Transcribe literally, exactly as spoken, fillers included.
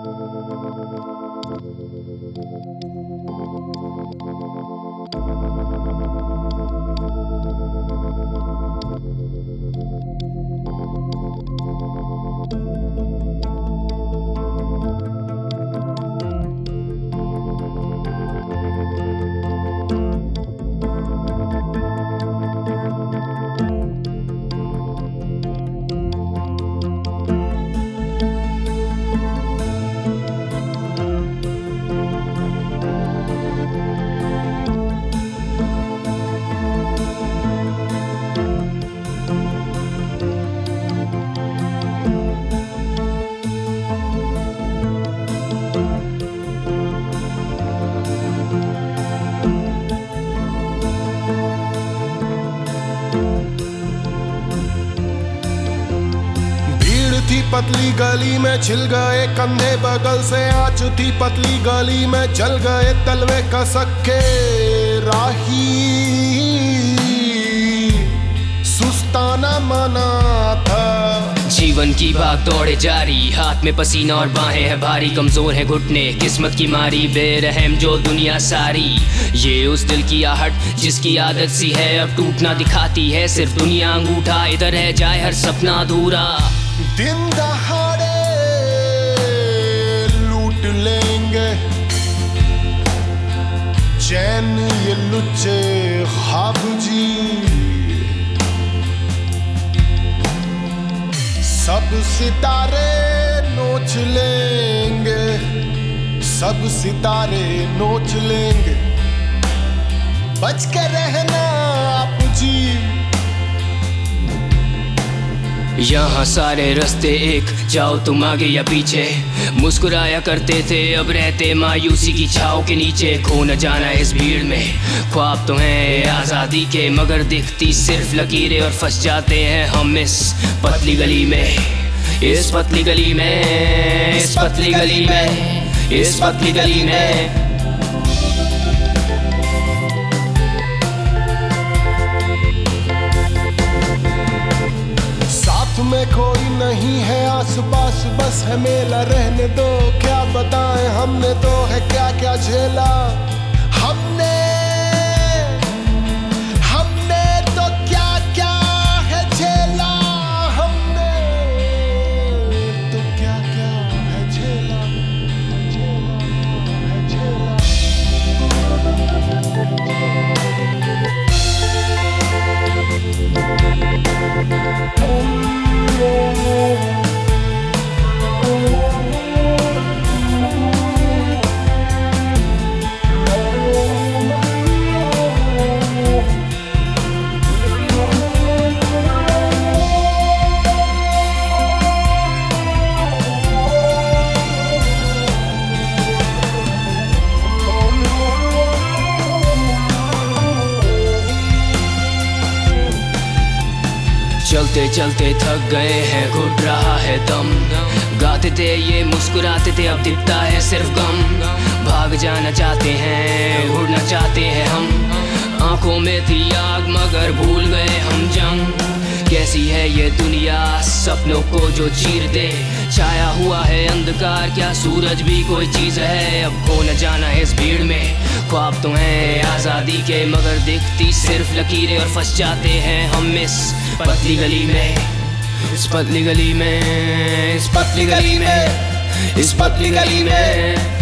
थी पतली गली में छिल गए कंधे बगल से आँच थी पतली गली में जल गए तलवे कसक के राही सुस्ताना मना था। जीवन की भाग दौड़े जारी, हाथ में पसीना और बाहें है भारी, कमजोर है घुटने किस्मत की मारी, बेरहम जो दुनिया सारी। ये उस दिल की आहट जिसकी आदत सी है अब टूटना दिखाती है, सिर्फ दुनिया अंगूठा इधर रह जाए हर सपना अधूरा। दिन दहाड़े लूट लेंगे चैन ये लुच्चे ख्वाब जी, सब सितारे नोच लेंगे, सब सितारे नोच लेंगे, बच के रहना आप जी। यहाँ सारे रास्ते एक, जाओ तुम आगे या पीछे, मुस्कुराया करते थे अब रहते मायूसी की छाव के नीचे। खो न जाना इस भीड़ में, ख्वाब तो हैं आज़ादी के मगर दिखती सिर्फ लकीरें, और फंस जाते हैं हम इस पतली गली में, इस पतली गली में, इस पतली गली में, इस पतली गली में। में कोई नहीं है आस पास बस है मेला, रहने दो क्या बताएं हमने तो है क्या क्या झेला। हमने हमने तो क्या क्या है झेला, हमने तो क्या क्या है झेला, है झेला। चलते चलते थक गए हैं घुट रहा है दम, गाते थे ये मुस्कुराते थे अब दिखता है सिर्फ गम। भाग जाना चाहते हैं उड़ना चाहते हैं हम, आंखों में थी आग मगर भूल गए हम जंग। कैसी है ये दुनिया सपनों को जो चीर दे, छाया हुआ है अंधकार क्या सूरज भी कोई चीज है। अब खो न जाना इस भीड़ में, ख्वाब तो हैं आज़ादी के मगर दिखती सिर्फ लकीरें, और फंस जाते हैं हम इस पतली गली में, इस पतली गली में, इस पतली गली में, इस पतली गली में।